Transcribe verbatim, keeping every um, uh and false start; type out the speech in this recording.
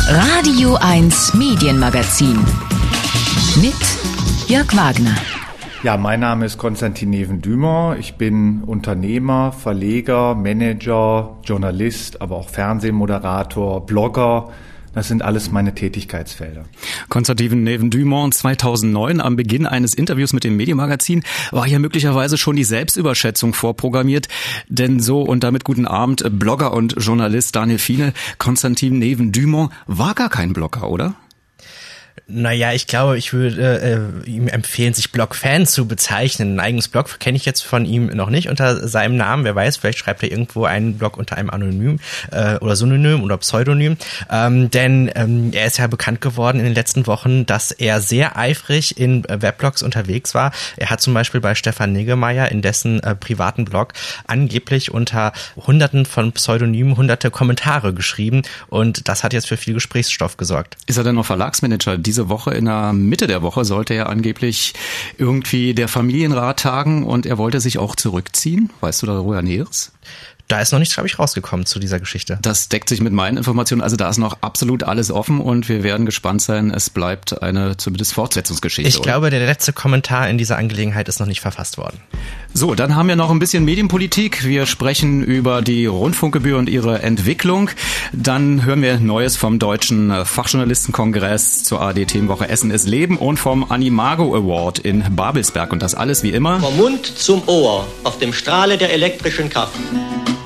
Radio eins Medienmagazin mit Jörg Wagner. Ja, mein Name ist Konstantin Neven-Dümer. Ich bin Unternehmer, Verleger, Manager, Journalist, aber auch Fernsehmoderator, Blogger. Das sind alles meine Tätigkeitsfelder. Konstantin Neven-Dümer, zweitausendneun, am Beginn eines Interviews mit dem Medienmagazin, war hier möglicherweise schon die Selbstüberschätzung vorprogrammiert. Denn so, und damit guten Abend, Blogger und Journalist Daniel Fiene, Konstantin Neven-Dümer war gar kein Blogger, oder? Naja, ich glaube, ich würde äh, ihm empfehlen, sich Blog-Fan zu bezeichnen. Ein eigenes Blog kenne ich jetzt von ihm noch nicht unter seinem Namen. Wer weiß, vielleicht schreibt er irgendwo einen Blog unter einem Anonym äh, oder Synonym oder Pseudonym. Ähm, denn ähm, er ist ja bekannt geworden in den letzten Wochen, dass er sehr eifrig in äh, Weblogs unterwegs war. Er hat zum Beispiel bei Stefan Niggemeier in dessen äh, privaten Blog angeblich unter Hunderten von Pseudonymen hunderte Kommentare geschrieben. Und das hat jetzt für viel Gesprächsstoff gesorgt. Ist er denn noch Verlagsmanager? Diese Woche, in der Mitte der Woche, sollte ja angeblich irgendwie der Familienrat tagen und er wollte sich auch zurückziehen. Weißt du darüber Näheres? Da ist noch nichts, glaube ich, rausgekommen zu dieser Geschichte. Das deckt sich mit meinen Informationen. Also da ist noch absolut alles offen und wir werden gespannt sein. Es bleibt eine zumindest Fortsetzungsgeschichte. Ich glaube, oder? Der letzte Kommentar in dieser Angelegenheit ist noch nicht verfasst worden. So, dann haben wir noch ein bisschen Medienpolitik. Wir sprechen über die Rundfunkgebühr und ihre Entwicklung. Dann hören wir Neues vom Deutschen Fachjournalistenkongress zur A R D-Themenwoche Essen ist Leben und vom Animago Award in Babelsberg. Und das alles wie immer Vom Mund zum Ohr auf dem Strahle der elektrischen Kraft.